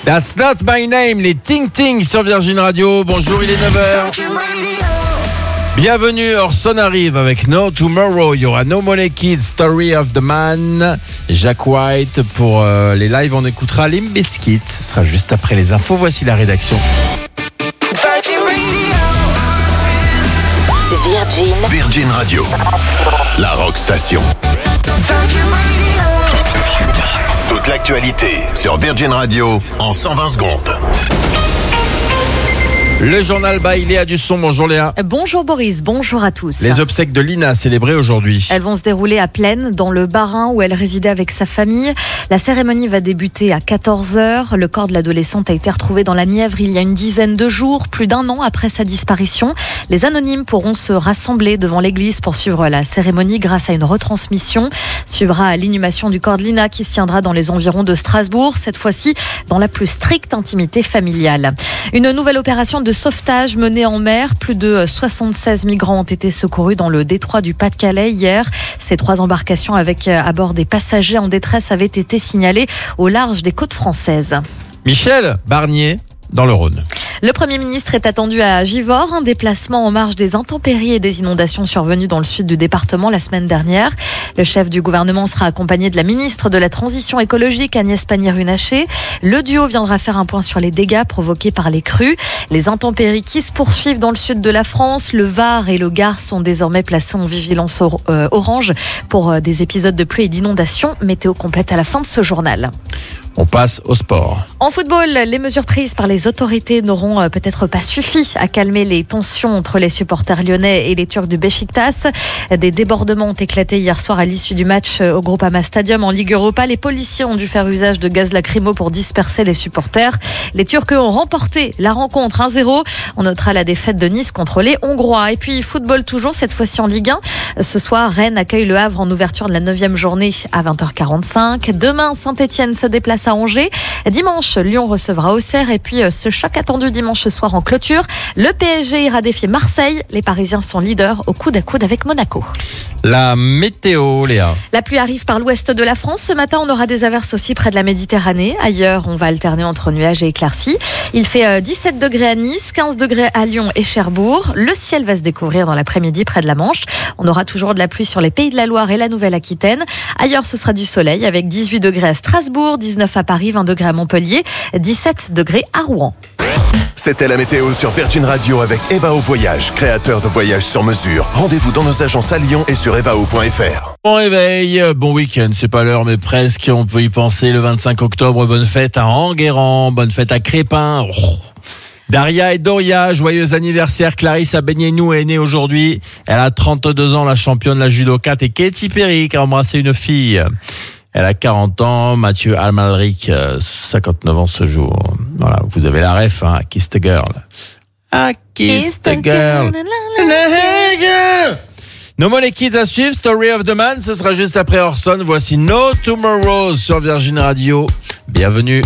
That's not my name, les Ting Ting sur Virgin Radio. Bonjour, il est 9h. Bienvenue, Orson arrive avec No Tomorrow. Il y aura No Money Kids, Story of the Man, Jack White. Pour les lives, on écoutera Limp Bizkit. Ce sera juste après les infos. Voici la rédaction. Virgin Radio, la rock station. Toute l'actualité sur Virgin Radio en 120 secondes. Le journal by Léa Dusson. Bonjour Léa. Bonjour Boris, bonjour à tous. Les obsèques de Lina célébrées aujourd'hui. Elles vont se dérouler à Plaine, dans le Bas-Rhin où elle résidait avec sa famille. La cérémonie va débuter à 14h. Le corps de l'adolescente a été retrouvé dans la Nièvre il y a une dizaine de jours, plus d'un an après sa disparition. Les anonymes pourront se rassembler devant l'église pour suivre la cérémonie grâce à une retransmission. Suivra l'inhumation du corps de Lina qui se tiendra dans les environs de Strasbourg, cette fois-ci dans la plus stricte intimité familiale. Une nouvelle opération de sauvetage menée en mer. Plus de 76 migrants ont été secourus dans le détroit du Pas-de-Calais hier. Ces 3 embarcations avec à bord des passagers en détresse avaient été signalées au large des côtes françaises. Michel Barnier dans le Rhône. Le Premier ministre est attendu à Givors, un déplacement en marge des intempéries et des inondations survenues dans le sud du département la semaine dernière. Le chef du gouvernement sera accompagné de la ministre de la Transition écologique, Agnès Pannier-Runacher. Le duo viendra faire un point sur les dégâts provoqués par les crues. Les intempéries qui se poursuivent dans le sud de la France, le Var et le Gard sont désormais placés en vigilance orange pour des épisodes de pluie et d'inondations. Météo complète à la fin de ce journal. On passe au sport. En football, les mesures prises par les autorités n'auront peut-être pas suffi à calmer les tensions entre les supporters lyonnais et les Turcs du Beşiktaş. Des débordements ont éclaté hier soir à l'issue du match au Groupama Stadium en Ligue Europa. Les policiers ont dû faire usage de gaz lacrymo pour disperser les supporters. Les Turcs ont remporté la rencontre 1-0. On notera la défaite de Nice contre les Hongrois. Et puis football toujours, cette fois-ci en Ligue 1. Ce soir, Rennes accueille le Havre en ouverture de la 9e journée à 20h45. Demain, Saint-Etienne se déplace à Angers. Dimanche, Lyon recevra Auxerre. Et puis ce choc attendu dimanche soir en clôture. Le PSG ira défier Marseille. Les Parisiens sont leaders au coude à coude avec Monaco. La météo, Léa. La pluie arrive par l'ouest de la France. Ce matin, on aura des averses aussi près de la Méditerranée. Ailleurs, on va alterner entre nuages et éclaircies. Il fait 17 degrés à Nice, 15 degrés à Lyon et Cherbourg. Le ciel va se découvrir dans l'après-midi près de la Manche. On aura toujours de la pluie sur les Pays de la Loire et la Nouvelle-Aquitaine. Ailleurs, ce sera du soleil avec 18 degrés à Strasbourg, 19 à Paris, 20 degrés à Montpellier, 17 degrés à Rouen. C'était la météo sur Virgin Radio avec Evao Voyage, créateur de voyages sur mesure. Rendez-vous dans nos agences à Lyon et sur evao.fr. Bon réveil, bon week-end, c'est pas l'heure mais presque, on peut y penser le 25 octobre, bonne fête à Enguerrand, bonne fête à Crépin. Daria et Doria, joyeux anniversaire. Clarissa Benienou est née aujourd'hui, elle a 32 ans, la championne, la judokate, et Katy Perry qui a embrassé une fille. Elle a 40 ans, Mathieu Amalric, 59 ans ce jour. Voilà, vous avez la ref, hein, Kiss the Girl. I kiss the girl. No Money Kids à suivre, Story of the Man, ce sera juste après Orson. Voici No Tomorrow sur Virgin Radio. Bienvenue.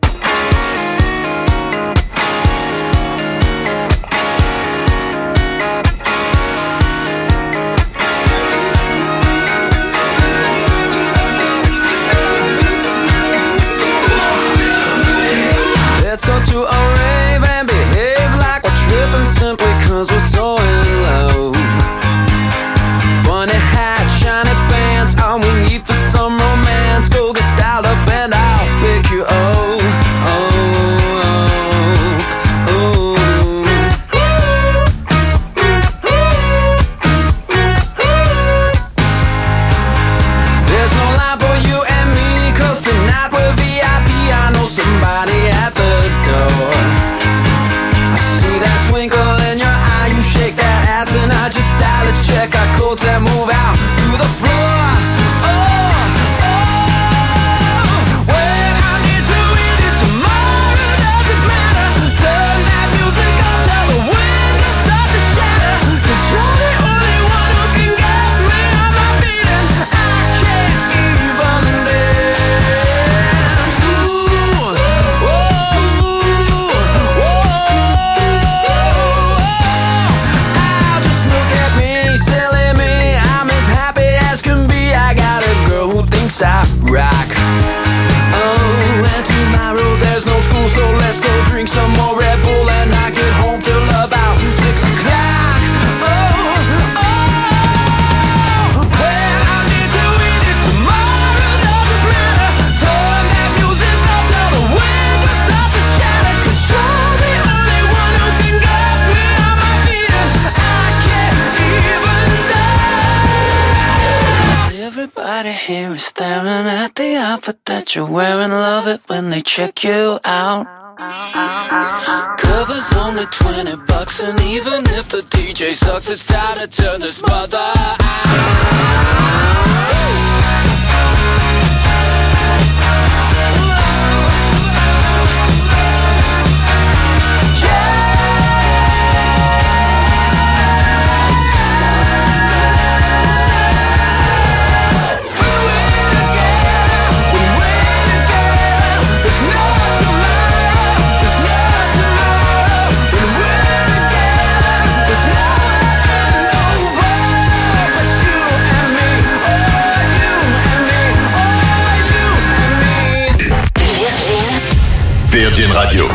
To a rave and behave like we're tripping simply cause we're so in love. Funny hat, shiny pants, all we need for some romance. Go get dialed up and I'll pick you up. There's no line for you and me cause tonight we're VIP. I know somebody at the door. I see that twinkle in your eye, you Everybody here is staring at the outfit that you're wearing. Love it when they check you out. Cover's only $20, and even if the DJ sucks, it's time to turn this mother out. Virgin Radio.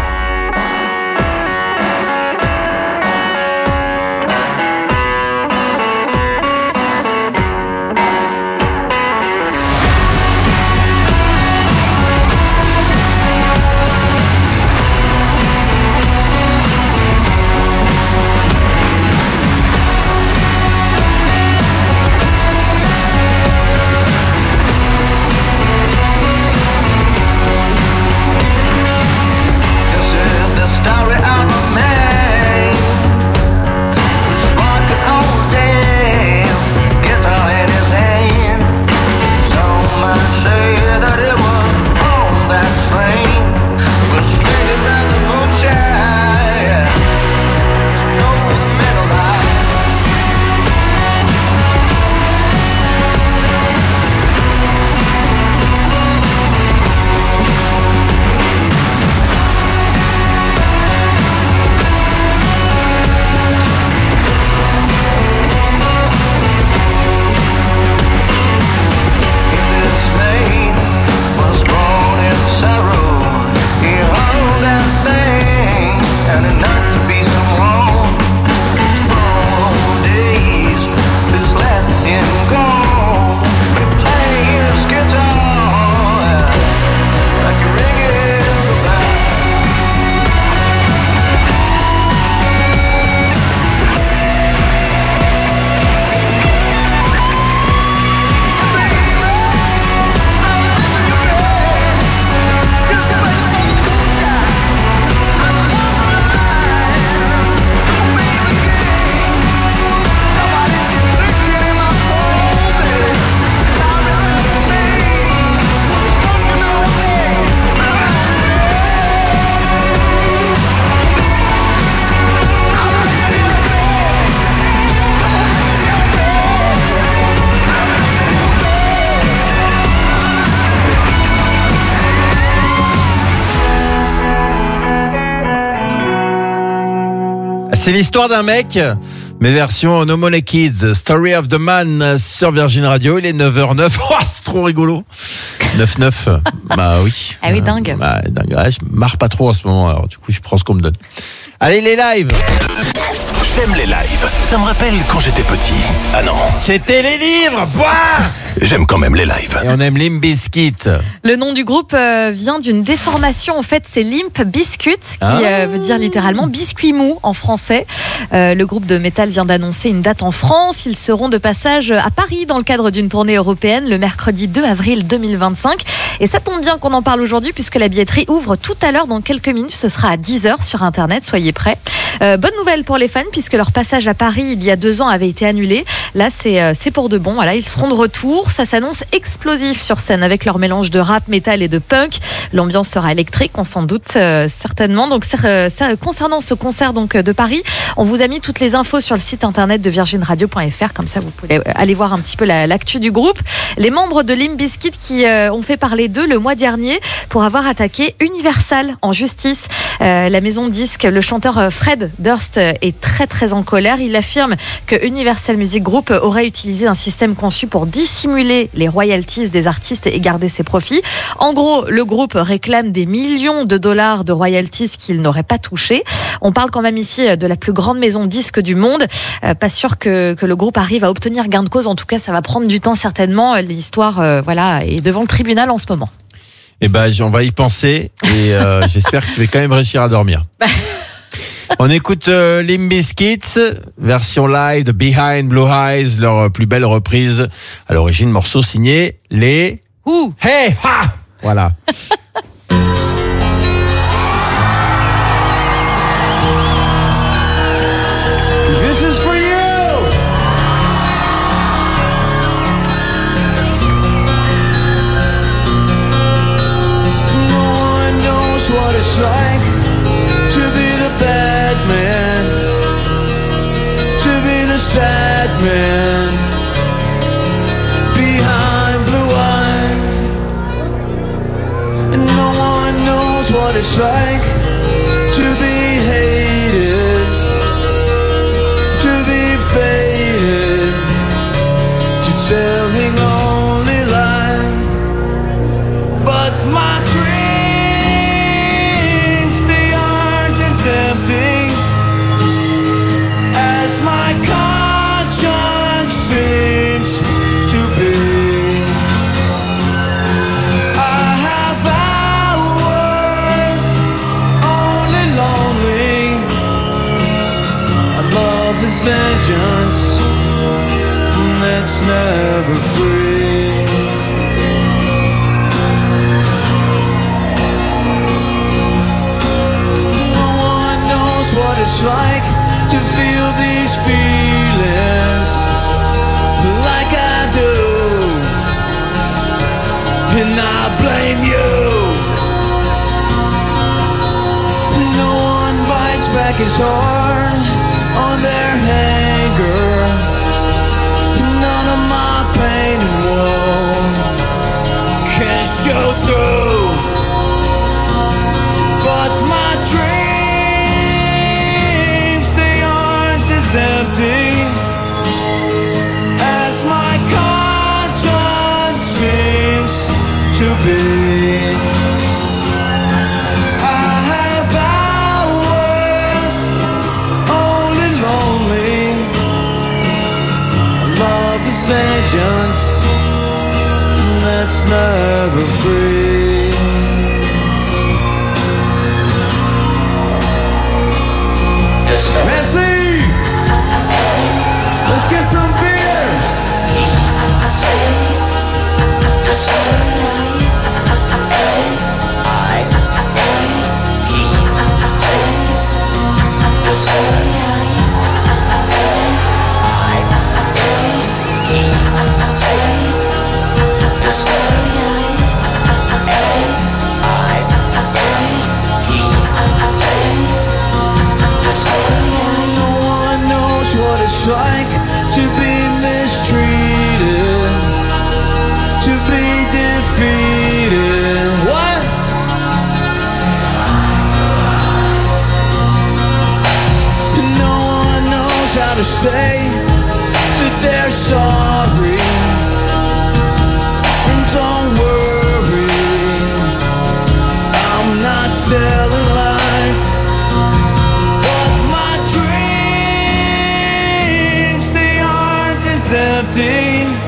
C'est l'histoire d'un mec, mais version No Money Kids, Story of the Man sur Virgin Radio. Il est 9h09. Oh, c'est trop rigolo. 9-9. Bah oui. Ah oui, dingue. Bah, dingue. Ouais, je marre pas trop en ce moment, alors du coup, je prends ce qu'on me donne. Allez, les lives. J'aime les lives. Ça me rappelle quand j'étais petit. Ah non. C'était les livres. Bah J'aime quand même les lives. Et on aime Limp Bizkit. Le nom du groupe vient d'une déformation. En fait, c'est Limp Bizkit, qui veut dire littéralement biscuit mou en français. Le groupe de métal vient d'annoncer une date en France. Ils seront de passage à Paris dans le cadre d'une tournée européenne le mercredi 2 avril 2025. Et ça tombe bien qu'on en parle aujourd'hui puisque la billetterie ouvre tout à l'heure dans quelques minutes. Ce sera à 10h sur Internet. Soyez prêts. Bonne nouvelle pour les fans puisque leur passage à Paris il y a 2 ans avait été annulé. Là, c'est pour de bon. Voilà, ils seront de retour. Ça s'annonce explosif sur scène avec leur mélange de rap, métal et de punk. L'ambiance sera électrique, on s'en doute certainement. Donc, concernant ce concert donc de Paris, on vous a mis toutes les infos sur le site internet de virginradio.fr. Comme ça, vous pouvez aller voir un petit peu l'actu du groupe. Les membres de Limp Bizkit qui ont fait parler d'eux le mois dernier pour avoir attaqué Universal en justice. La maison de disques, le chanteur Fred Durst est très très en colère. Il affirme que Universal Music Group aurait utilisé un système conçu pour dissimuler les royalties des artistes et garder ses profits. En gros, le groupe réclame des millions de dollars de royalties qu'il n'aurait pas touchés. On parle quand même ici de la plus grande maison de disques du monde. Pas sûr que le groupe arrive à obtenir gain de cause. En tout cas, ça va prendre du temps certainement. L'histoire est devant le tribunal en ce moment. Eh ben, on va y penser et j'espère que je vais quand même réussir à dormir. On écoute Limp Bizkit, version live de Behind Blue Eyes, leur plus belle reprise. À l'origine, morceau signé les Hey Ha. Voilà. This is for you. No one knows what it's like to be the bad man, to be the sad man behind blue eyes. And no one knows what it's like to be hated, to be faded, to telling only lies. But my dreams, they aren't as empty as my conscience seems to be. I have hours only lonely. Our love is vengeance that's never free. No one knows what it's like to feel these feelings like I do, and I blame you. No one bites back his horn on their anger. None of my pain and woe can show through. But my dreams, they aren't as empty as my conscience seems to be. I have hours only lonely. Love is vengeance that's never free. Messi, let's get some beer. No one knows what it's like to be mistreated, to be defeated. What? No one knows how to say that they're sorry. And don't worry, I'm not telling lies. But my dreams, they aren't as empty.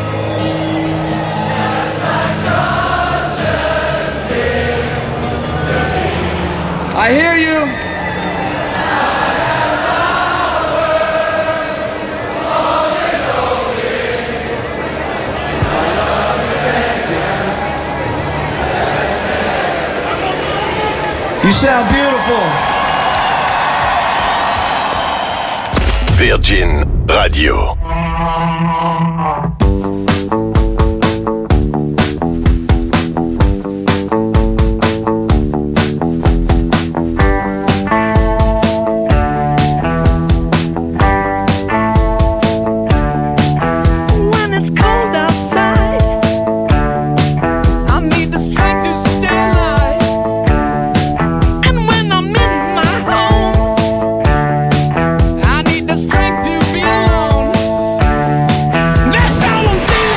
I hear you. You sound beautiful. Virgin Radio. When it's cold outside, I need the strength to stay alive. And when I'm in my home, I need the strength to be alone. That's how I'm feeling.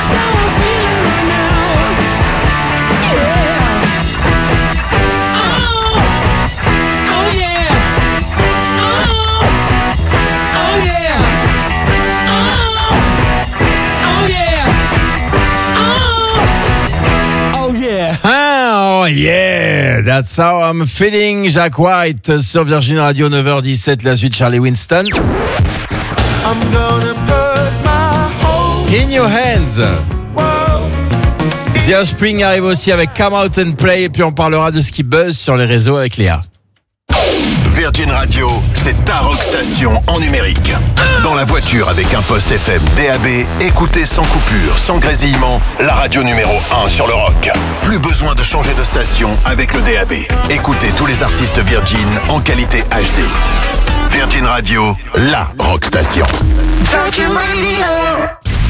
Oh yeah, that's how I'm feeling. Jack White sur Virgin Radio, 9h17, la suite Charlie Winston. I'm gonna put my whole In Your Hands. world. The Offspring arrive aussi avec Come Out and Play, et puis on parlera de ce qui buzz sur les réseaux avec Léa. Virgin Radio, c'est ta rock station en numérique. Dans la voiture avec un poste FM DAB, écoutez sans coupure, sans grésillement, la radio numéro 1 sur le rock. Plus besoin de changer de station avec le DAB. Écoutez tous les artistes Virgin en qualité HD. Virgin Radio, la rock station. Virgin Radio.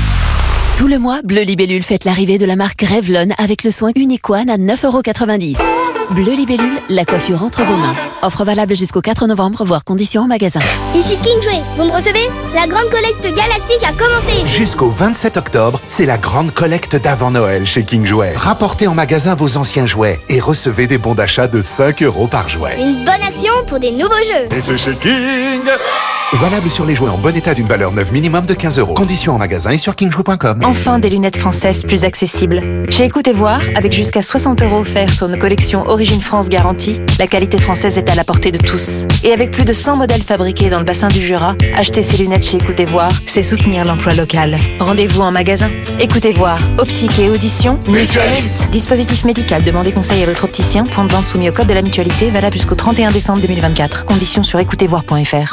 Tout le mois, Bleu Libellule fête l'arrivée de la marque Revlon avec le soin Unique-One à 9,90 €. Bleu Libellule, la coiffure entre vos mains. Offre valable jusqu'au 4 novembre, voire conditions en magasin. Ici Kingsway, vous me recevez? La grande collecte galactique a commencé. Jusqu'au 27 octobre, c'est la grande collecte d'avant Noël chez King Jouet. Rapportez en magasin vos anciens jouets et recevez des bons d'achat de 5 € par jouet. Une bonne action pour des nouveaux jeux. Et c'est chez King. Valable sur les jouets en bon état d'une valeur neuve minimum de 15 €. Conditions en magasin et sur kingjoue.com. Enfin, des lunettes françaises plus accessibles. Chez Écoutez Voir, avec jusqu'à 60 € offerts sur nos collections Origine France garantie, la qualité française est à la portée de tous. Et avec plus de 100 modèles fabriqués dans le bassin du Jura, acheter ces lunettes chez Écoutez Voir, c'est soutenir l'emploi local. Rendez-vous en magasin. Écoutez Voir, optique et audition, mutualiste. Dispositif médical, demandez conseil à votre opticien. Point de vente soumis au code de la mutualité, valable jusqu'au 31 décembre 2024. Conditions sur écoutezvoir.fr.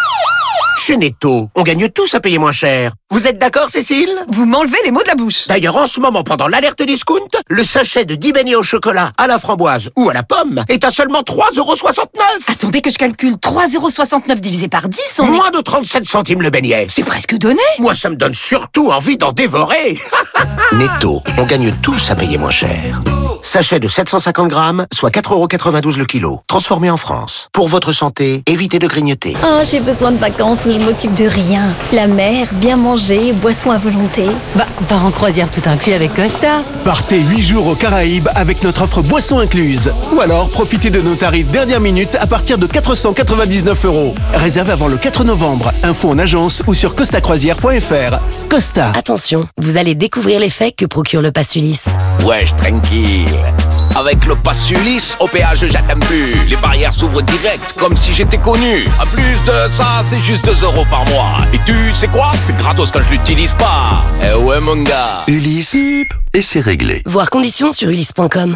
Chez Netto, on gagne tous à payer moins cher. Vous êtes d'accord, Cécile? Vous m'enlevez les mots de la bouche. D'ailleurs, en ce moment, pendant l'alerte discount, le sachet de 10 beignets au chocolat, à la framboise ou à la pomme est à seulement 3,69 €. Attendez que je calcule 3,69 € divisé par 10, on est... Moins de 37 centimes le beignet. C'est presque donné. Moi, ça me donne surtout envie d'en dévorer. Netto, on gagne tous à payer moins cher. Sachet de 750 grammes, soit 4,92 € le kilo. Transformé en France. Pour votre santé, évitez de grignoter. Oh, j'ai besoin de vacances où je m'occupe de rien. La mer, bien manger, boissons à volonté. Bah, part en croisière tout inclus avec Costa. Partez 8 jours aux Caraïbes avec notre offre boisson incluse. Ou alors, profitez de nos tarifs dernière minute à partir de 499 €. Réservé avant le 4 novembre. Info en agence ou sur costacroisière.fr. Costa. Attention, vous allez découvrir l'effet que procure le pass Ulysse. Wesh, tranquille. Avec le pass Ulysse, au péage, j'attends plus. Les barrières s'ouvrent direct, comme si j'étais connu. En plus de ça, c'est juste 2 € par mois. Et tu sais quoi? C'est gratos quand je l'utilise pas. Eh ouais, mon gars. Ulysse, et c'est réglé. Voir conditions sur ulysse.com.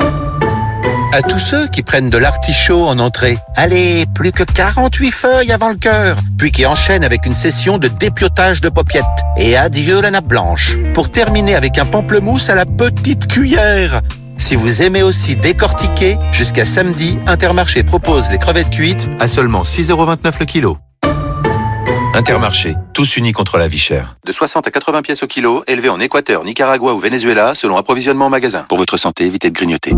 À tous ceux qui prennent de l'artichaut en entrée, allez, plus que 48 feuilles avant le cœur, puis qui enchaînent avec une session de dépiotage de paupiètes. Et adieu la nappe blanche, pour terminer avec un pamplemousse à la petite cuillère. Si vous aimez aussi décortiquer, jusqu'à samedi, Intermarché propose les crevettes cuites à seulement 6,29 € le kilo. Intermarché, tous unis contre la vie chère. De 60 à 80 pièces au kilo, élevés en Équateur, Nicaragua ou Venezuela, selon approvisionnement en magasin. Pour votre santé, évitez de grignoter.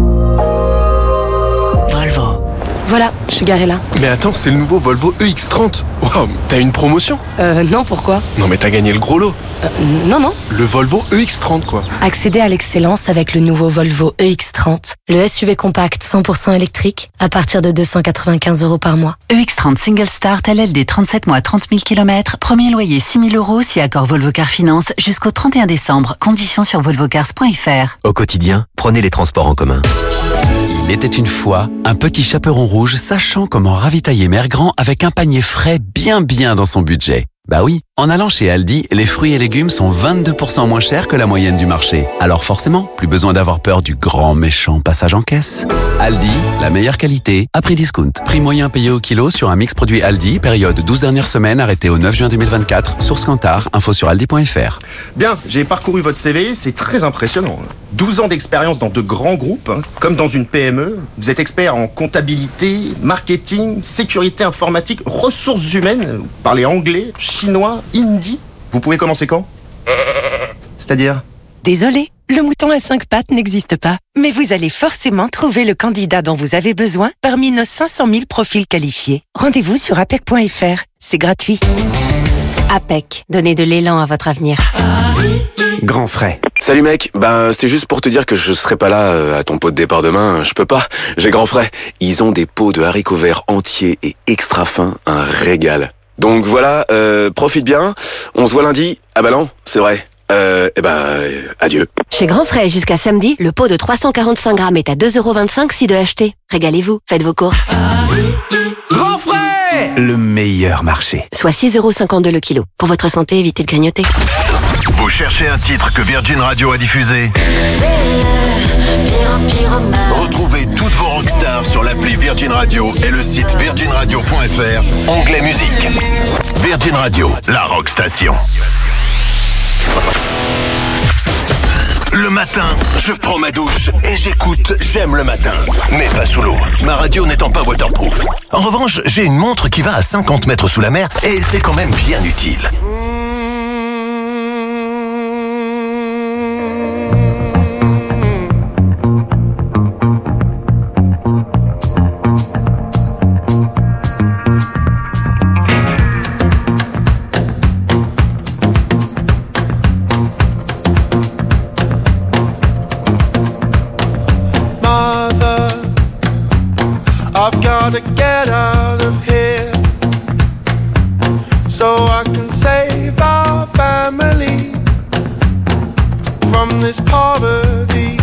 Volvo. Voilà, je suis garé là. Mais attends, c'est le nouveau Volvo EX30. Waouh, t'as une promotion? Non, pourquoi? Non mais t'as gagné le gros lot. Non. Le Volvo EX30 quoi. Accédez à l'excellence avec le nouveau Volvo EX30. Le SUV compact 100% électrique à partir de 295 € par mois. EX30 Single Start LLD 37 mois 30 000 km. Premier loyer 6 000 € si accord Volvo Car Finance jusqu'au 31 décembre. Conditions sur volvocars.fr. Au quotidien, prenez les transports en commun. Il était une fois un petit chaperon rouge sachant comment ravitailler Mère Grand avec un panier frais bien dans son budget. Bah oui, en allant chez Aldi, les fruits et légumes sont 22% moins chers que la moyenne du marché. Alors forcément, plus besoin d'avoir peur du grand méchant passage en caisse. Aldi, la meilleure qualité, à prix discount. Prix moyen payé au kilo sur un mix produit Aldi, période 12 dernières semaines, arrêté au 9 juin 2024. Source Kantar, info sur aldi.fr. Bien, j'ai parcouru votre CV, c'est très impressionnant. 12 ans d'expérience dans de grands groupes, comme dans une PME. Vous êtes expert en comptabilité, marketing, sécurité informatique, ressources humaines. Vous parlez anglais, chinois, hindi. Vous pouvez commencer quand? C'est-à-dire? Désolé, le mouton à 5 pattes n'existe pas. Mais vous allez forcément trouver le candidat dont vous avez besoin parmi nos 500 000 profils qualifiés. Rendez-vous sur apec.fr. C'est gratuit. APEC, donnez de l'élan à votre avenir. Grand frais. Salut mec, c'était juste pour te dire que je serai pas là à ton pot de départ demain, je peux pas, j'ai grand frais. Ils ont des pots de haricots verts entiers et extra fins, un régal. Donc voilà, profite bien, on se voit lundi. Ah bah non, c'est vrai. Adieu. Chez Grand Frais, jusqu'à samedi, le pot de 345 grammes est à 2,25 € si de acheter. Régalez-vous, faites vos courses. Grand Frais, le meilleur marché. Soit 6,52 € le kilo. Pour votre santé, évitez de grignoter. Vous cherchez un titre que Virgin Radio a diffusé? Retrouvez toutes vos rockstars sur l'appli Virgin Radio et le site virginradio.fr, onglet musique. Virgin Radio, la rock station. Le matin, je prends ma douche et j'écoute J'aime le matin, mais pas sous l'eau. Ma radio n'étant pas waterproof. En revanche, j'ai une montre qui va à 50 mètres sous la mer et c'est quand même bien utile. I've gotta get out of here so I can save our family from this poverty.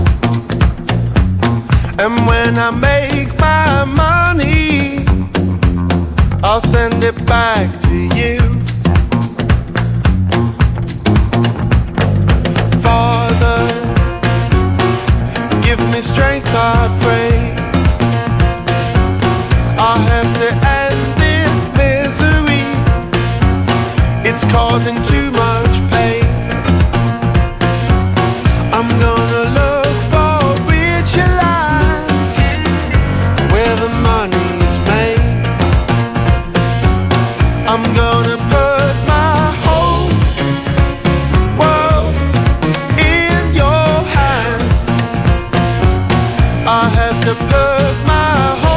And when I make my money, I'll send it back to you. Father, give me strength, I pray. I have to end this misery. It's causing too much pain. I'm gonna look for richer lands where the money's made. I'm gonna put my whole world in your hands. I have to put my whole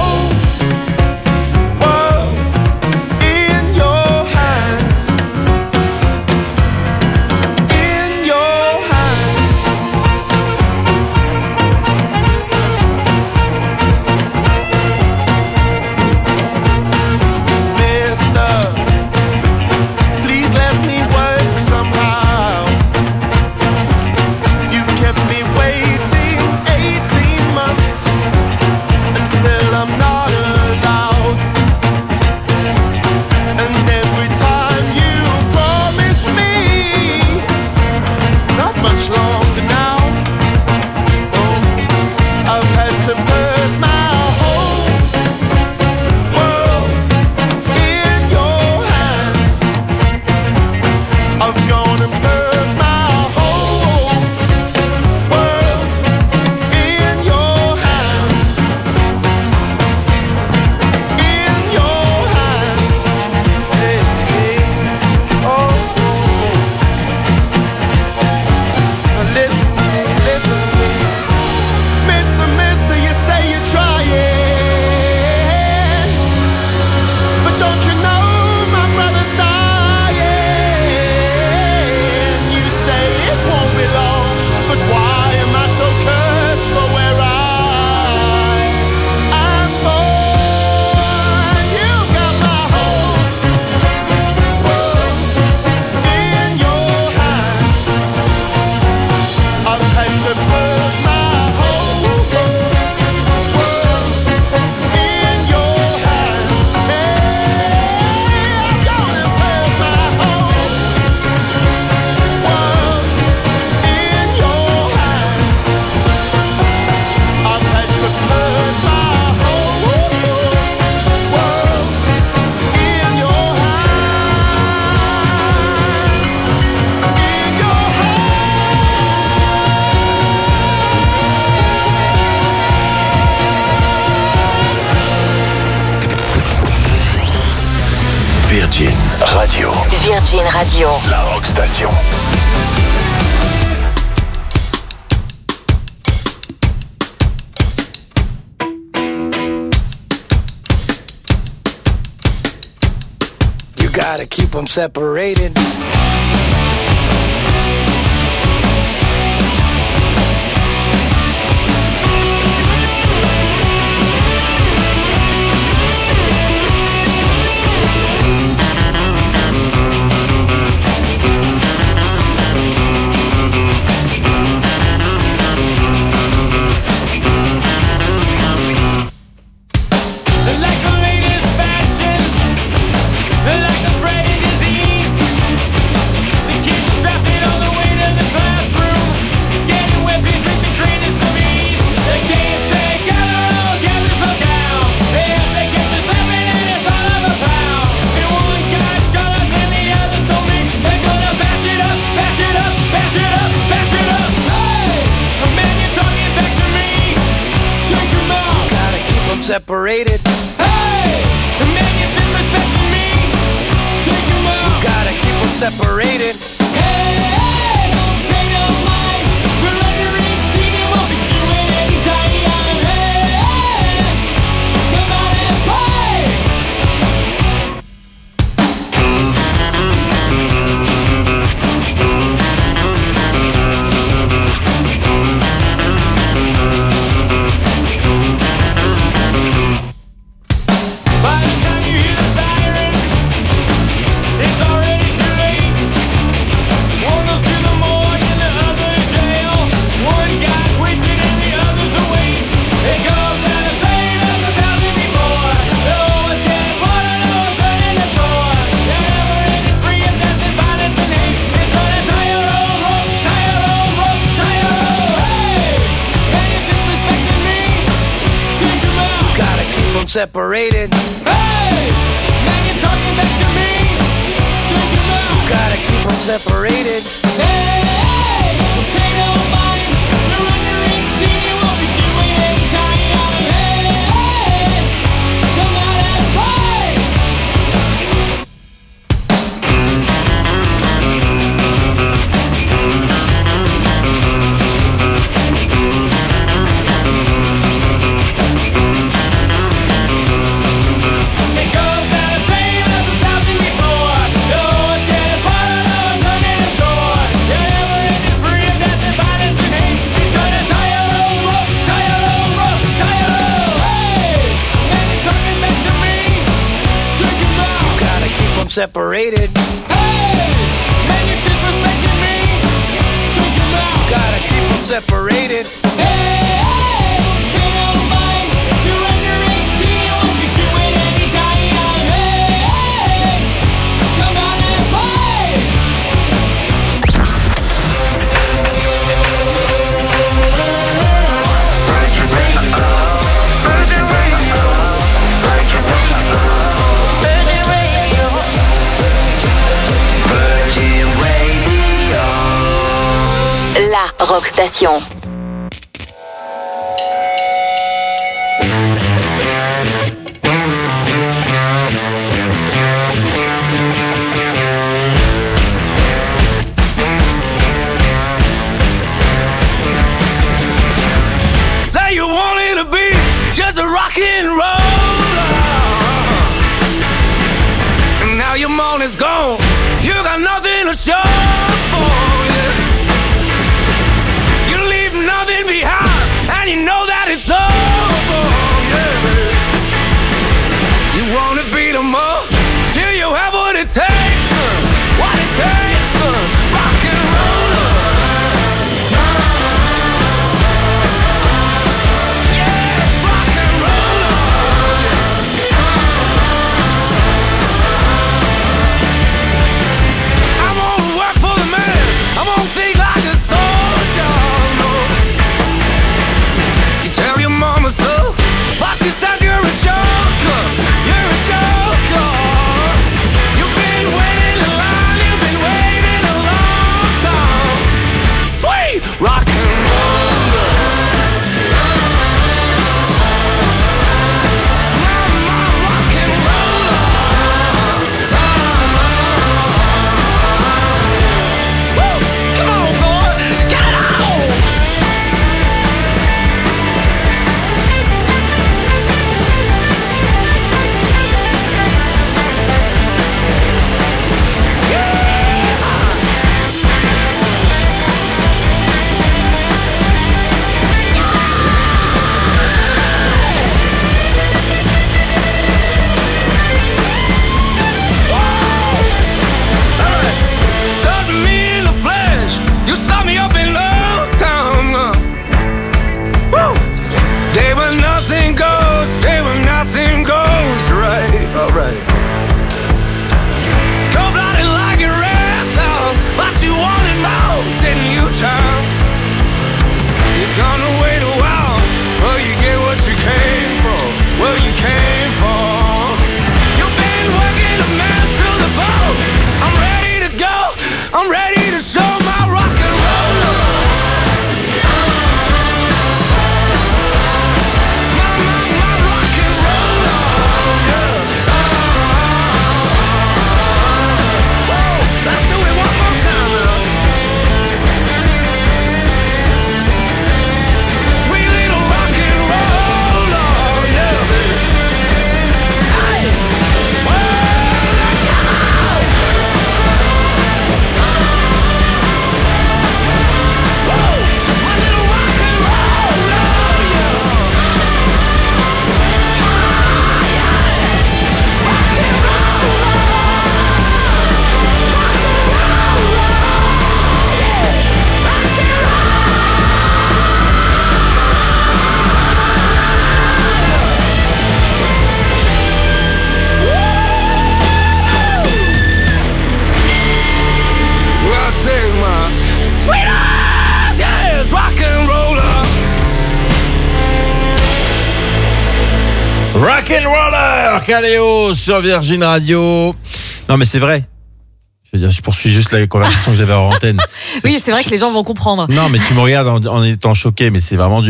Virgin Radio. Virgin Radio. La rock station. You gotta keep them separated. separated. Hey, man, you're disrespecting me. Take him out. We gotta keep them separated. Hey, don't pay no mind. We're under 18 and we'll be doing anytime. Hey, come out and play. By the time you hear the siren, it's already too late. One goes to the morgue and the other to jail. One guy's wasted and the other's a waste. It goes out the same as 1,000 before. The lowest gas, one of those running the floor. The never-ending spree of death and violence and hate. It's gonna tie your own rope, tie your own rope, tie your own. Hey, man, you're disrespecting me. Take them out. Gotta keep them separated. Hey, man, you're talking back to me. Take them out. Gotta keep them separated. Hey, pay no mind. You're under 18, you won't be doing anytime. Hey, come out and play. It goes out the same as 1,000 before. The lowest gas, one of those running the store. The never-ending spree of death and violence and hate. It's gonna tie your own rope, tie your own rope, tie your own. Hey, man, you're talking back to me. Drink him out. Gotta keep them separated. Hey, man, you're disrespecting me. Drink him out. Gotta keep them separated. Hey, pay no mind. You're under 18, you won't be doing anytime. Hey, come out and play. La Rock Station. Say you wanted to be just a rock and roll. And now your money's gone. You got nothing to show for it. You leave nothing behind, and you know that it's over. Yeah. You wanna beat 'em up? Do you have what it takes? What it takes? Rock and roll. I'm gonna work for the man. I'm gonna think like a soldier. You tell your mama so, but she says you're a joker. You're a joker. You've been waiting in line. You've been waiting a long time. Sweet rock and roll. Stop me in the flesh. You stop me up in love town. Woo! Day when nothing goes, day when nothing goes right. Alright. Cold-blooded like a reptile, but you wanted more, didn't you, child? You're gonna wait a while before you get what you came for. Well, you came for. You've been working a man to the bone. I'm ready to go. I'm ready to show my rock and roll. My rock and Rock'n'Roller, Caléo sur Virgin Radio. Non mais c'est vrai. Je poursuis juste la conversation que j'avais en antenne. Oui, c'est vrai que les gens vont comprendre. Non, mais tu me regardes en étant choqué, mais c'est vraiment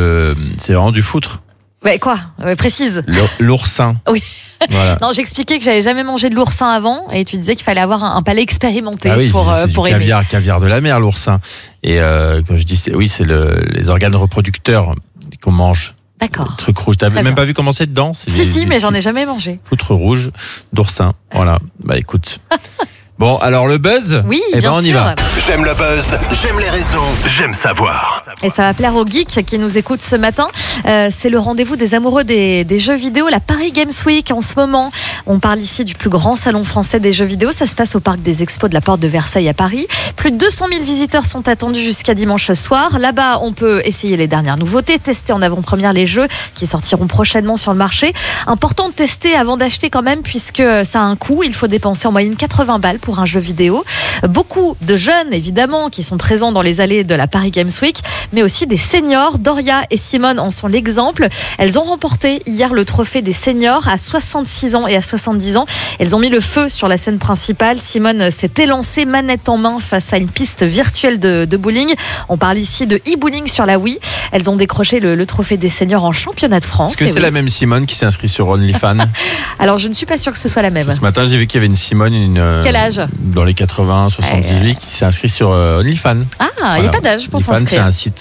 du foutre. Ouais, quoi précise. L'oursin. Oui. Voilà. Non, j'expliquais que j'avais jamais mangé de l'oursin avant, et tu disais qu'il fallait avoir un palais expérimenté pour aimer. Caviar de la mer, l'oursin. Et quand je dis c'est les organes reproducteurs qu'on mange. D'accord. Truc rouge. T'avais même pas vu comment c'est dedans? Si, mais j'en ai jamais mangé. Foutre rouge d'oursin. Voilà. Bah écoute. Bon, alors le buzz. Oui, bien sûr. On y va. J'aime le buzz, j'aime les réseaux, j'aime savoir. Et ça va plaire aux geeks qui nous écoutent ce matin. C'est le rendez-vous des amoureux des jeux vidéo, la Paris Games Week en ce moment. On parle ici du plus grand salon français des jeux vidéo. Ça se passe au parc des Expos de la Porte de Versailles à Paris. Plus de 200 000 visiteurs sont attendus jusqu'à dimanche soir. Là-bas, on peut essayer les dernières nouveautés, tester en avant-première les jeux qui sortiront prochainement sur le marché. Important de tester avant d'acheter quand même, puisque ça a un coût. Il faut dépenser en moyenne 80 balles pour un jeu vidéo. Beaucoup de jeunes, évidemment, qui sont présents dans les allées de la Paris Games Week, mais aussi des seniors. Doria et Simone en sont l'exemple. Elles ont remporté hier le trophée des seniors à 66 ans et à 70 ans. Elles ont mis le feu sur la scène principale. Simone s'est élancée manette en main face à une piste virtuelle de bowling. On parle ici de e-bowling sur la Wii. Elles ont décroché le trophée des seniors en championnat de France. Est-ce que c'est la même Simone qui s'est inscrite sur OnlyFans? Alors, je ne suis pas sûre que ce soit la même. Ce matin, j'ai vu qu'il y avait une Simone, quel âge? Dans les 80, 78, qui s'est inscrite sur OnlyFans. Ah, il n'y a pas d'âge pour s'inscrire. C'est un site.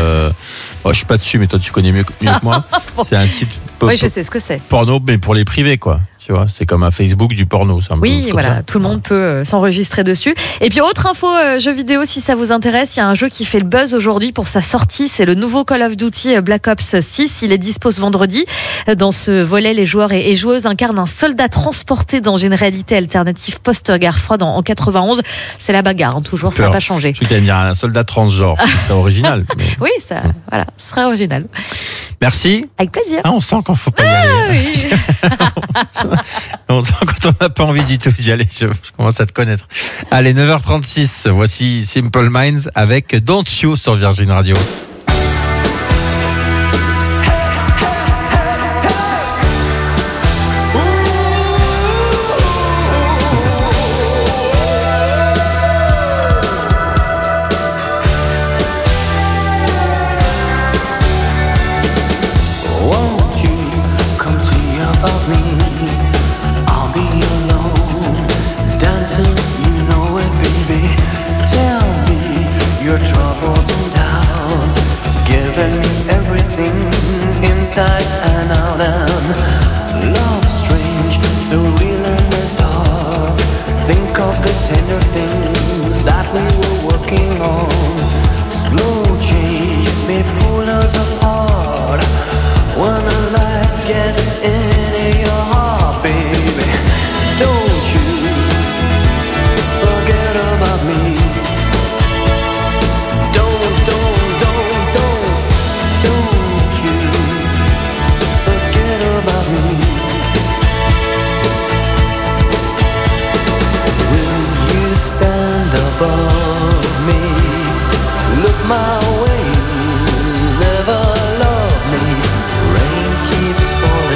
Je suis pas dessus, mais toi, tu connais mieux que moi. C'est un site. Oui, je sais ce que c'est. Porno, mais pour les privés, quoi. Tu vois, c'est comme un Facebook du porno. Oui, voilà, tout le monde peut s'enregistrer dessus. Et puis, autre info, jeux vidéo, si ça vous intéresse, il y a un jeu qui fait le buzz aujourd'hui pour sa sortie. C'est le nouveau Call of Duty Black Ops 6. Il est dispo ce vendredi. Dans ce volet, les joueurs et joueuses incarnent un soldat transporté dans une réalité alternative post-guerre froide en 91. C'est la bagarre, toujours, ça n'a pas changé. Je t'allais me dire un soldat transgenre, ce serait original. Mais... Oui, ce serait original. Merci. Avec plaisir. On sent qu'il ne faut pas y aller. Oui. On sent quand on n'a pas envie du tout d'y aller. Je commence à te connaître. Allez, 9h36. Voici Simple Minds avec Don't You sur Virgin Radio. Inside and out and love strange, so real in the dark. Think of the tender things that we were working on. Slow change may pull us apart. When a light gets into your heart, baby, don't you forget about me. My way, never love me. Rain keeps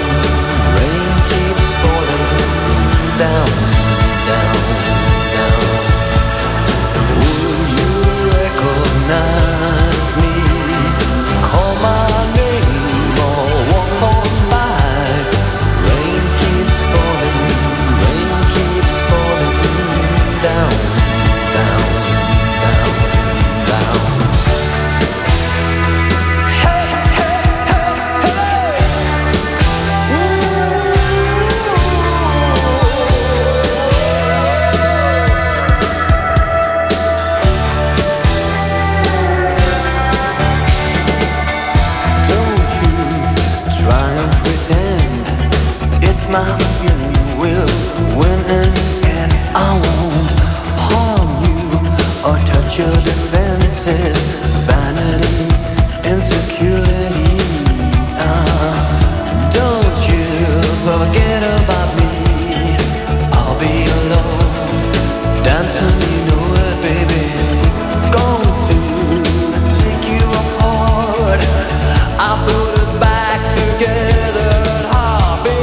falling down, down, down. Will you recognize me? Call my name or walk on by. Rain keeps falling down, down, down, down. My feeling will win and I won't harm you or touch your defenses, vanity, insecurity. Don't you forget about me. I'll be alone, dancing, you know it, baby. Going to take you apart. I'll put us back together. Heartbeat.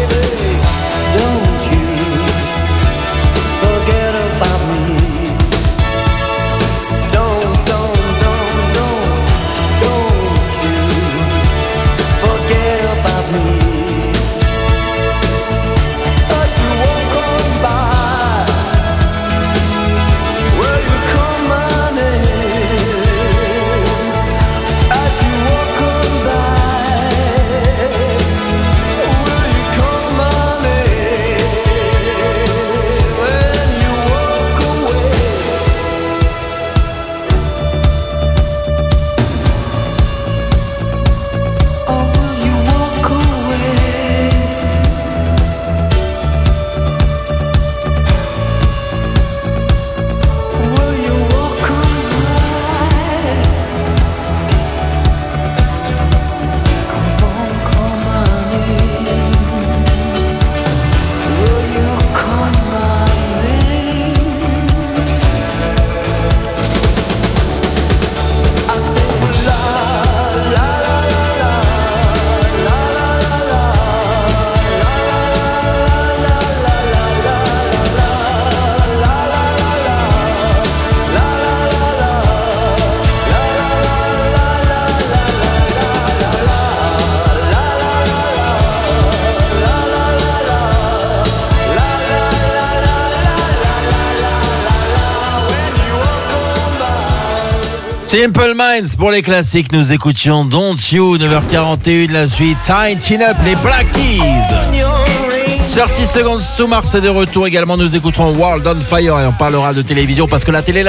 Simple Minds pour les classiques, nous écoutions Don't You, 9h41, la suite Tighten Up, les Black Keys. 30 Seconds to Mars est de retour également, nous écouterons World on Fire et on parlera de télévision parce que la télé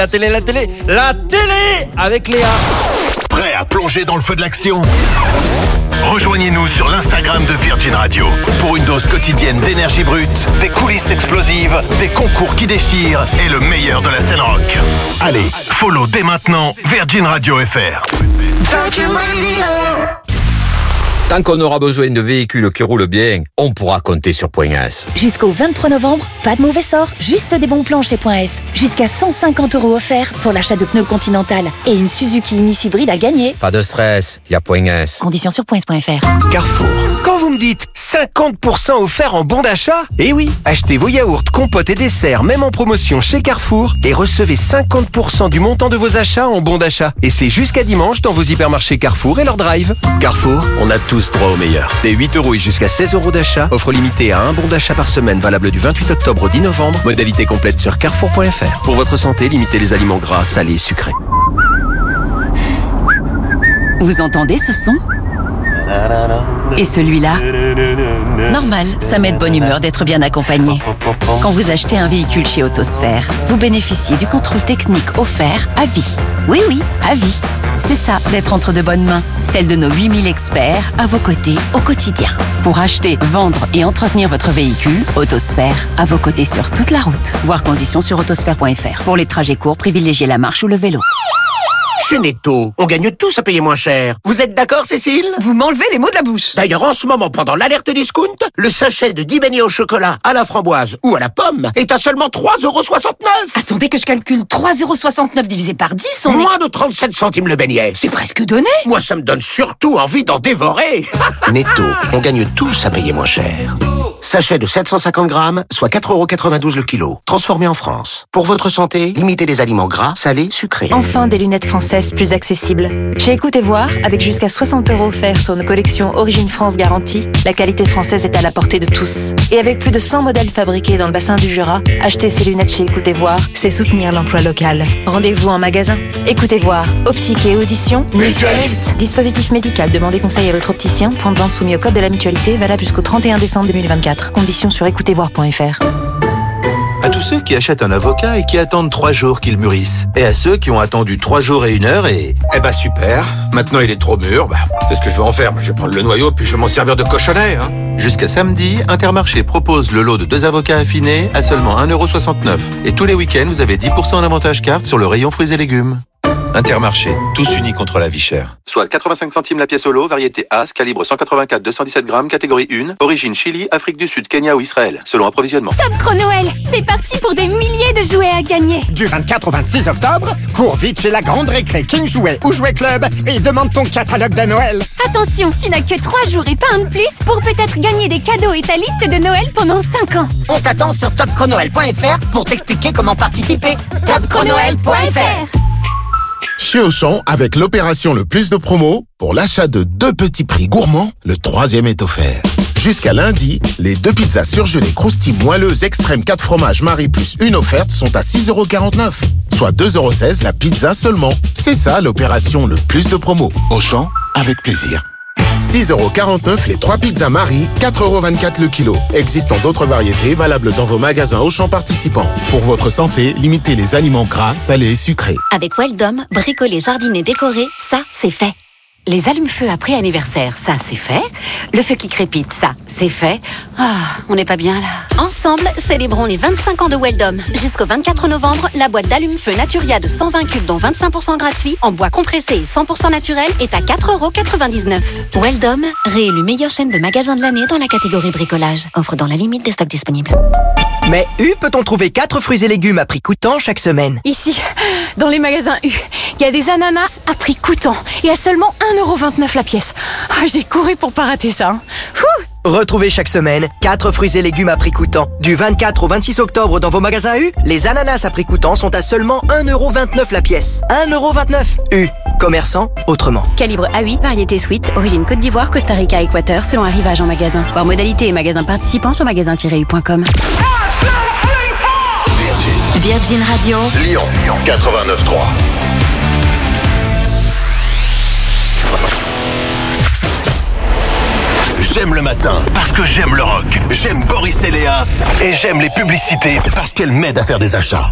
avec Léa. Prêt à plonger dans le feu de l'action ? Rejoignez-nous sur l'Instagram de Virgin Radio pour une dose quotidienne d'énergie brute, des coulisses explosives, des concours qui déchirent et le meilleur de la scène rock. Allez, follow dès maintenant Virgin Radio FR. Virgin Radio. Tant qu'on aura besoin de véhicules qui roulent bien, on pourra compter sur Point S. Jusqu'au 23 novembre, pas de mauvais sort, juste des bons plans chez Point S. Jusqu'à 150 € offerts pour l'achat de pneus Continental et une Suzuki Ignis hybride à gagner. Pas de stress, y a Point S. Conditions sur points.fr. Carrefour. Quand vous me dites 50% offert en bon d'achat, eh oui, achetez vos yaourts, compotes et desserts, même en promotion chez Carrefour, et recevez 50% du montant de vos achats en bon d'achat. Et c'est jusqu'à dimanche dans vos hypermarchés Carrefour et leur drive. Carrefour, on a tous droit au meilleur. Des 8 € et jusqu'à 16 € d'achat, offre limitée à un bon d'achat par semaine, valable du 28 octobre au 10 novembre, modalité complète sur carrefour.fr. Pour votre santé, limitez les aliments gras, salés et sucrés. Vous entendez ce son ? Et celui-là ? Normal, ça met de bonne humeur d'être bien accompagné. Quand vous achetez un véhicule chez Autosphère, vous bénéficiez du contrôle technique offert à vie. Oui, à vie. C'est ça, d'être entre de bonnes mains. Celle de nos 8000 experts à vos côtés au quotidien. Pour acheter, vendre et entretenir votre véhicule, Autosphère, à vos côtés sur toute la route. Voir conditions sur autosphère.fr. Pour les trajets courts, privilégiez la marche ou le vélo. Chez Netto, on gagne tous à payer moins cher. Vous êtes d'accord, Cécile? Vous m'enlevez les mots de la bouche. D'ailleurs, en ce moment, pendant l'alerte discount, le sachet de 10 beignets au chocolat, à la framboise ou à la pomme est à seulement 3,69 €. Attendez que je calcule 3,69 € divisé par 10, on Moins de 37 centimes le beignet. C'est presque donné. Moi, ça me donne surtout envie d'en dévorer. Netto, on gagne tous à payer moins cher. Sachet de 750 grammes, soit 4,92 € le kilo. Transformé en France. Pour votre santé, limitez les aliments gras, salés, sucrés. Enfin, des lunettes françaises plus accessibles. Chez Écoute et Voir, avec jusqu'à 60 € offerts sur nos collections Origine France garantie, la qualité française est à la portée de tous. Et avec plus de 100 modèles fabriqués dans le bassin du Jura, acheter ces lunettes chez Écoute et Voir, c'est soutenir l'emploi local. Rendez-vous en magasin. Écoute et Voir, optique et audition, mutualiste. Dispositif médical, demandez conseil à votre opticien. Point de vente soumis au code de la mutualité, valable jusqu'au 31 décembre 2024. Conditions sur écoutezvoir.fr. À tous ceux qui achètent un avocat et qui attendent 3 jours qu'il mûrisse. Et à ceux qui ont attendu 3 jours et 1 heure et... Eh bah super, maintenant il est trop mûr, qu'est-ce que je vais en faire? Je vais prendre le noyau puis je vais m'en servir de cochonnet. Jusqu'à samedi, Intermarché propose le lot de 2 avocats affinés à seulement 1,69 €. Et tous les week-ends, vous avez 10% en avantage carte sur le rayon fruits et légumes. Intermarché, tous unis contre la vie chère. Soit 85 centimes la pièce au lot, variété As, calibre 184-217 grammes, catégorie 1, origine Chili, Afrique du Sud, Kenya ou Israël, selon approvisionnement. Top Chrono Noël, c'est parti pour des milliers de jouets à gagner. Du 24 au 26 octobre, cours vite chez la Grande Récré King Jouet ou Jouet Club et demande ton catalogue de Noël. Attention, tu n'as que 3 jours et pas un de plus pour peut-être gagner des cadeaux et ta liste de Noël pendant 5 ans. On t'attend sur topchronoël.fr pour t'expliquer comment participer. Topchronoël.fr. Chez Auchan, avec l'opération Le Plus de Promo, pour l'achat de 2 petits prix gourmands, le 3e est offert. Jusqu'à lundi, les 2 pizzas surgelées croustilles moelleuses extrême 4 fromages Marie plus une offerte sont à 6,49 €, soit 2,16 € la pizza seulement. C'est ça l'opération Le Plus de Promo. Auchan, avec plaisir. 6,49 € les 3 pizzas Marie, 4,24 € le kilo. Existant d'autres variétés valables dans vos magasins Auchan participants. Pour votre santé, limitez les aliments gras, salés et sucrés. Avec Weldom, bricoler, jardiner, décorer, ça, c'est fait. Les allumes-feu après anniversaire, ça c'est fait. Le feu qui crépite, ça c'est fait. Ah, on n'est pas bien là. Ensemble, célébrons les 25 ans de Weldom. Jusqu'au 24 novembre, la boîte d'allume-feu Naturia de 120 cubes dont 25% gratuit, en bois compressé et 100% naturel, est à 4,99 €. Weldom, réélu meilleure chaîne de magasins de l'année dans la catégorie bricolage. Offre dans la limite des stocks disponibles. Mais U peut-on trouver 4 fruits et légumes à prix coûtant chaque semaine? Ici, dans les magasins U, il y a des ananas à prix coûtant et à seulement 1,29 € la pièce. Ah, j'ai couru pour pas rater ça. Retrouvez chaque semaine 4 fruits et légumes à prix coûtant. Du 24 au 26 octobre dans vos magasins U, les ananas à prix coûtant sont à seulement 1,29 € la pièce. 1,29 € U. Commerçant autrement. Calibre A8, variété sweet, origine Côte d'Ivoire, Costa Rica, Équateur, selon arrivage en magasin. Voir modalité et magasins participants sur magasin-u.com. Virgin Radio. Lyon 89.3. J'aime le matin parce que j'aime le rock. J'aime Boris et Léa et j'aime les publicités parce qu'elles m'aident à faire des achats.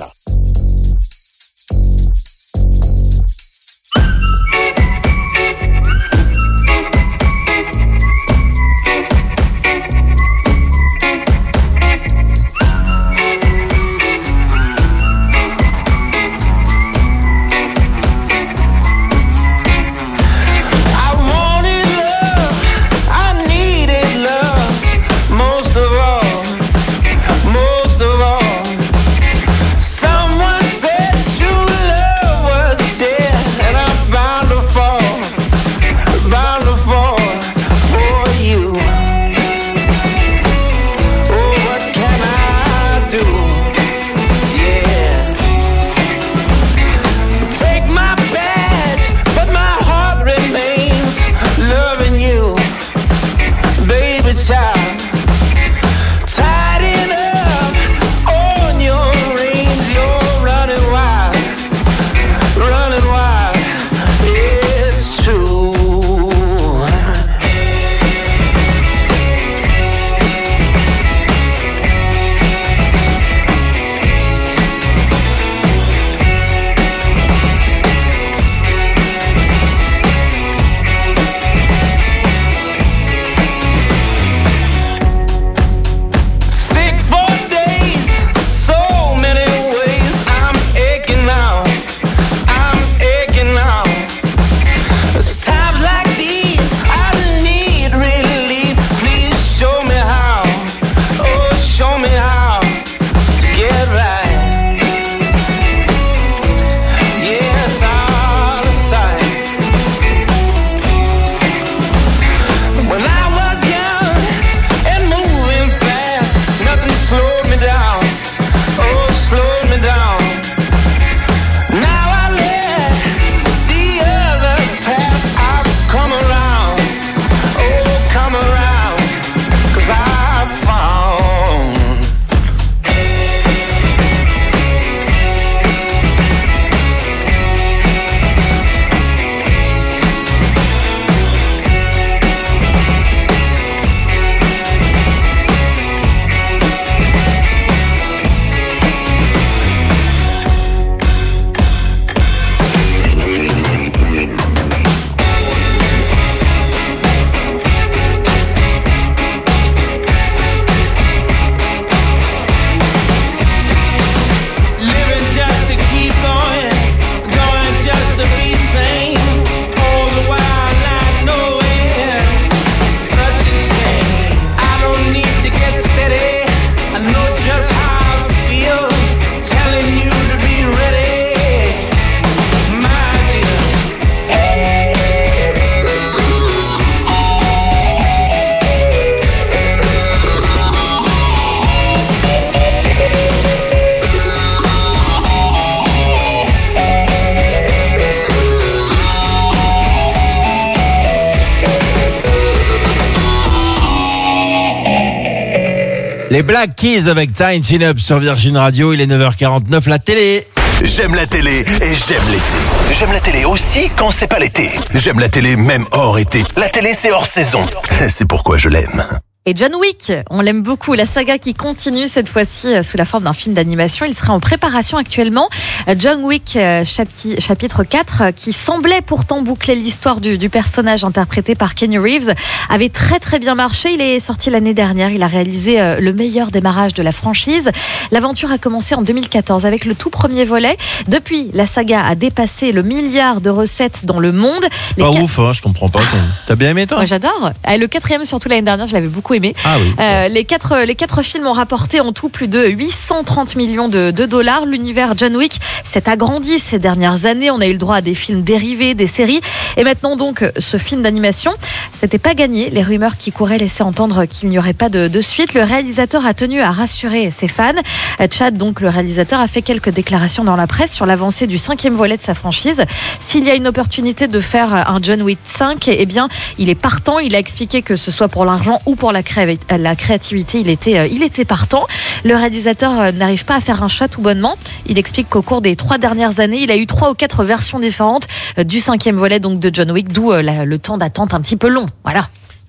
Les Black Keys avec Time Chin Up sur Virgin Radio, il est 9h49, la télé. J'aime la télé et j'aime l'été. J'aime la télé aussi quand c'est pas l'été. J'aime la télé même hors été. La télé c'est hors saison. C'est pourquoi je l'aime. Et John Wick, on l'aime beaucoup. La saga qui continue cette fois-ci sous la forme d'un film d'animation. Il sera en préparation actuellement. John Wick chapitre 4, qui semblait pourtant boucler l'histoire du personnage interprété par Keanu Reeves, avait très très bien marché. Il est sorti l'année dernière. Il a réalisé le meilleur démarrage de la franchise. L'aventure a commencé en 2014 avec le tout premier volet. Depuis, la saga a dépassé le milliard de recettes dans le monde. Pas ouf, hein, je comprends pas. T'as bien aimé toi? Moi j'adore. Le quatrième, surtout l'année dernière, je l'avais beaucoup aimé. Ah oui. Les quatre films ont rapporté en tout plus de 830 millions de dollars. L'univers John Wick s'est agrandi ces dernières années. On a eu le droit à des films dérivés, des séries. Et maintenant donc, ce film d'animation, c'était pas gagné. Les rumeurs qui couraient laissaient entendre qu'il n'y aurait pas de suite. Le réalisateur a tenu à rassurer ses fans. Chad, donc le réalisateur, a fait quelques déclarations dans la presse sur l'avancée du 5e volet de sa franchise. S'il y a une opportunité de faire un John Wick 5, eh bien, il est partant. Il a expliqué que ce soit pour l'argent ou pour la créativité, il était partant. Le réalisateur n'arrive pas à faire un choix tout bonnement. Il explique qu'au cours des 3 dernières années, il a eu 3 ou 4 versions différentes du 5e volet donc de John Wick, d'où le temps d'attente un petit peu long. Voilà.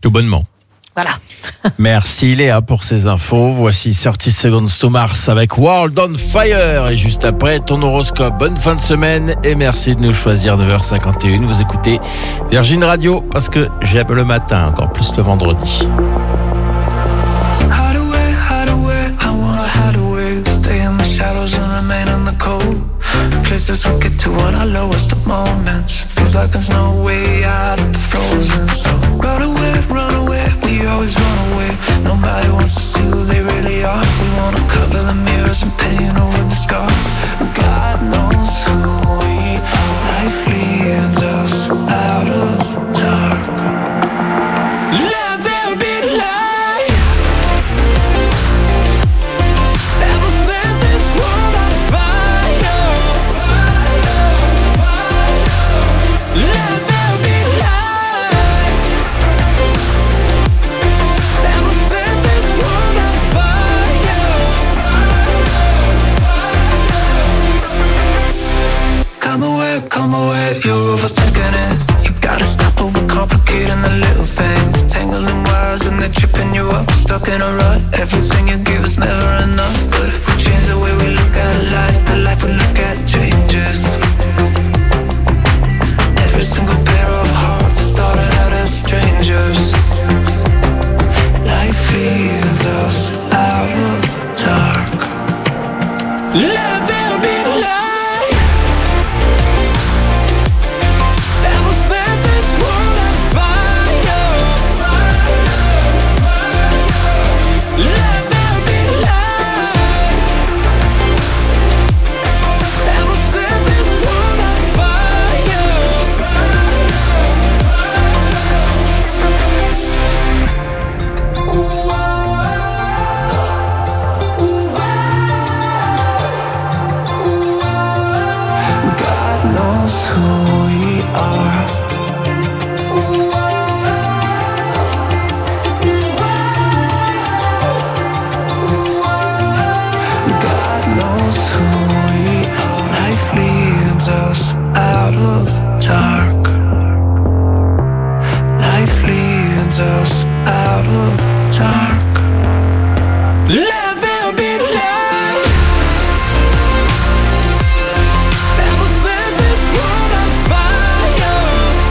Tout bonnement. Voilà. Merci Léa pour ces infos. Voici 30 Seconds to Mars avec World on Fire. Et juste après, ton horoscope. Bonne fin de semaine et merci de nous choisir 9h51. Vous écoutez Virgin Radio parce que j'aime le matin, encore plus le vendredi. Places we get to on our lowest of moments. Feels like there's no way out of the frozen. So run away, we always run away. Nobody wants to see who they really are. We wanna cover the mirrors and paint over the scars. God knows who we are. Life leads us out of the dark. Let there be light. Ever since this world on fire. Let there be light. Ever since this world on fire. Come away, you're overthinking it. You gotta stop overcomplicating the little things. Tangling wires and they're tripping you up. Stuck in a rut, everything you give is never enough. But if we change the way we look at life, the life we look at changes. Every single pair of hearts started out as strangers. Life leads us out of the dark. Let there be light. Ever since this world on fire. Let there be light. Ever since this world on fire. God knows who we are. God knows who we are. Life leads us out of the dark. Life leads us out of the dark. Let there be light. Ever since this world on fire.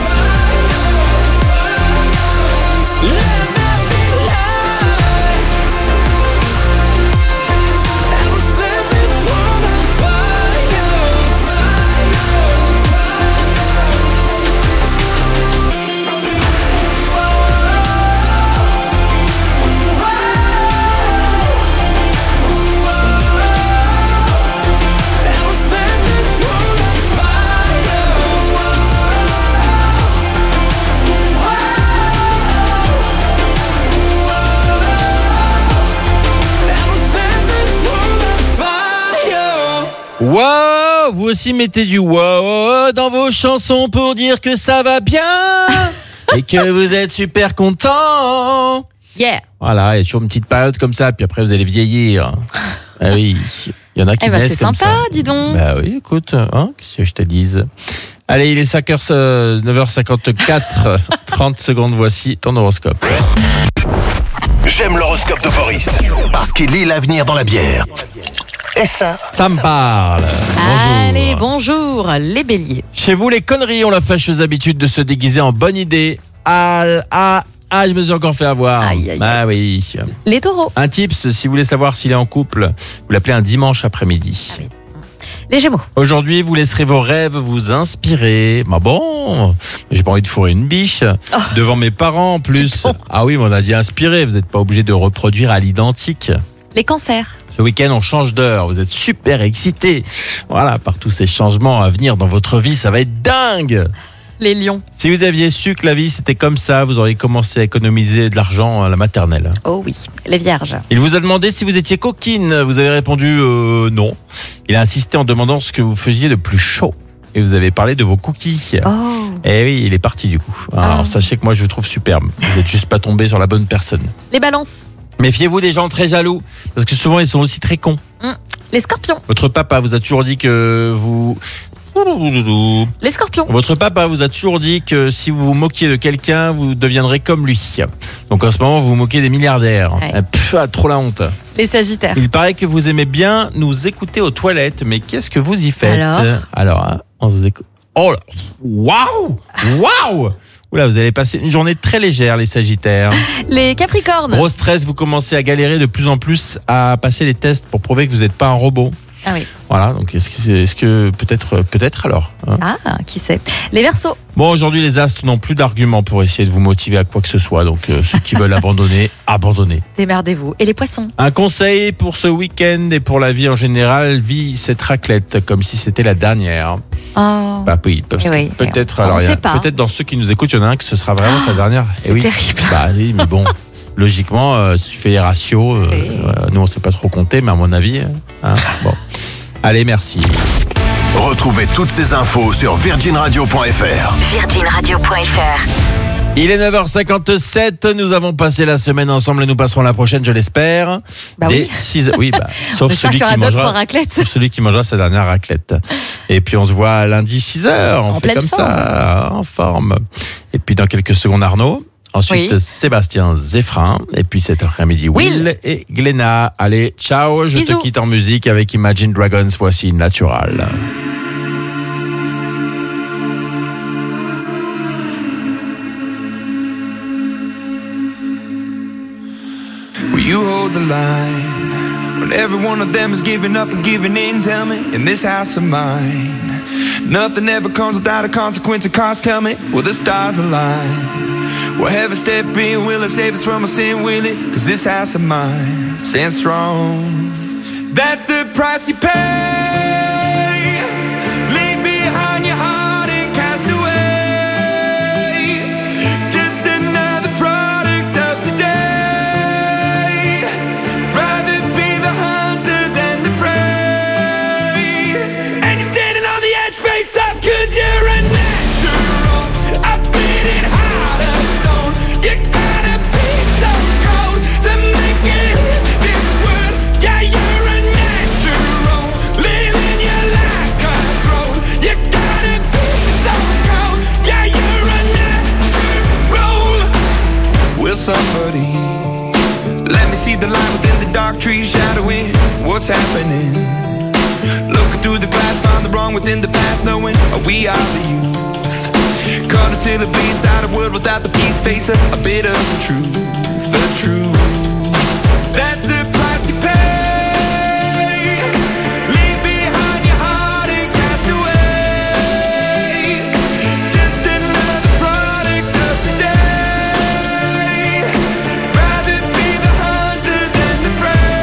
Let there be light. Ever since this world on fire. Ever since this world on fire. Ever since this world on fire. Wow, vous aussi mettez du wow dans vos chansons pour dire que ça va bien et que vous êtes super content. Yeah. Voilà, il y a toujours une petite période comme ça, puis après vous allez vieillir. Ah oui, il y en a qui Eh ben, naissent c'est comme sympa, ça. dis donc. Bah oui, écoute, hein, qu'est-ce que je te dise. Allez, il est 9h54, 30 secondes, voici ton horoscope. J'aime l'horoscope de Boris parce qu'il lit l'avenir dans la bière. Et ça me parle. Bonjour. Allez, bonjour, les béliers. Chez vous, les conneries ont la fâcheuse habitude de se déguiser en bonne idée. Je me suis encore fait avoir. Aïe, aïe, Ah oui. Les taureaux. Un tips, si vous voulez savoir s'il est en couple, vous l'appelez un dimanche après-midi. Les gémeaux. Aujourd'hui, vous laisserez vos rêves vous inspirer. Bah bon, j'ai pas envie de fourrer une biche devant mes parents en plus. Ah oui, mais on a dit inspirer, vous n'êtes pas obligé de reproduire à l'identique. Les cancers. Ce week-end, on change d'heure. Vous êtes super excités. Voilà, par tous ces changements à venir dans votre vie, ça va être dingue. Les lions. Si vous aviez su que la vie c'était comme ça, vous auriez commencé à économiser de l'argent à la maternelle. Oh oui, les vierges. Il vous a demandé si vous étiez coquine. Vous avez répondu non. Il a insisté en demandant ce que vous faisiez de plus chaud. Et vous avez parlé de vos cookies. Oh. Et oui, il est parti du coup. Alors sachez que moi je vous trouve superbe. Vous n'êtes juste pas tombé sur la bonne personne. Les balances. Méfiez-vous des gens très jaloux, parce que souvent ils sont aussi très cons. Les scorpions. Votre papa vous a toujours dit que vous Les scorpions. Votre papa vous a toujours dit que si vous vous moquiez de quelqu'un, vous deviendrez comme lui. Donc en ce moment, vous vous moquez des milliardaires. Ouais. Trop la honte. Les sagittaires. Il paraît que vous aimez bien nous écouter aux toilettes, mais qu'est-ce que vous y faites ? Alors, hein, on vous écoute. Oh là, waouh. Oula, vous allez passer une journée très légère, les sagittaires. Les capricornes. Gros stress, vous commencez à galérer de plus en plus à passer les tests pour prouver que vous n'êtes pas un robot. Ah oui. Voilà, donc est-ce que peut-être alors hein. Ah, qui sait. Les Verseaux. Bon, aujourd'hui, les astres n'ont plus d'arguments pour essayer de vous motiver à quoi que ce soit. Donc, ceux qui veulent abandonner. Démerdez-vous. Et les Poissons. Un conseil pour ce week-end et pour la vie en général, vis cette raclette comme si c'était la dernière. Oh. Bah oui, parce que peut-être. Alors, peut-être dans ceux qui nous écoutent, il y en a un que ce sera vraiment sa dernière. C'est terrible. Bah oui, mais bon. Logiquement, si tu fais les ratios, nous on ne sait pas trop compter, mais à mon avis, bon. Allez, merci. Retrouvez toutes ces infos sur virginradio.fr. Virginradio.fr. Il est 9h57, nous avons passé la semaine ensemble et nous passerons la prochaine, je l'espère. Bah oui. 6... Oui, sauf celui qui mangera sa dernière raclette. Et puis on se voit lundi 6h, on fait comme ça, en forme. Et puis dans quelques secondes, Arnaud. Ensuite, Sébastien Zéphrin. Et puis cet après-midi, Will et Glenna. Allez, ciao. Je te quitte en musique avec Imagine Dragons. Voici Natural. Will you hold the line when every one of them is giving up and giving in? Tell me, in this house of mine, nothing ever comes without a consequence of cost. Tell me, will the stars align? Will heaven step in? Will it save us from our sin? Will it? 'Cause this house of mine stands strong. That's the price you pay. Leave behind your heart and cast away. Just another product of today. Rather be the hunter than the prey. And you're standing on the edge, face up, 'cause you're a natural. I beat it hard as stone. You gotta be so cold to make it in this world. Yeah, you're a natural. Living your life cutthroat. You gotta be so cold. Yeah, you're a natural. Will somebody let me see the light within the dark trees shadowing what's happening? Looking through the glass, find the wrong within the past, knowing we are the youth. Caught until the beast out of world without the peace, face a bit of the truth, the truth. That's the price you pay. Leave behind your heart and cast away. Just another product of today. Rather be the hunter than the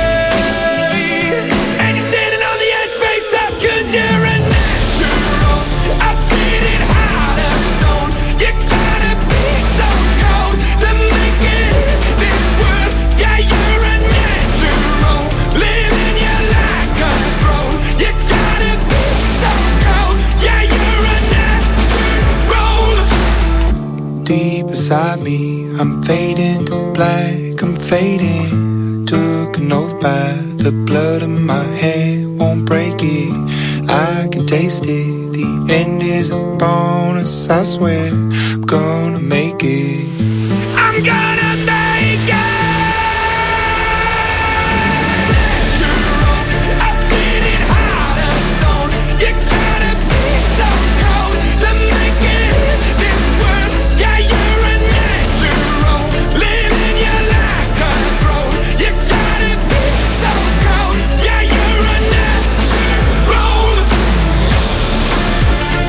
prey. And you're standing on the edge, face up, 'cause you're a natural. I beat it hard as stone. You gotta be so cold to make it in this world. Yeah, you're a natural. Living your life cutthroat. You gotta be so cold. Yeah, you're a natural. Deep inside me, I'm fading to black. I'm fading. Took an oath by the blood in my hand. Won't break it. I can taste it. The end is a bonus. I swear I'm gonna make it. I'm gonna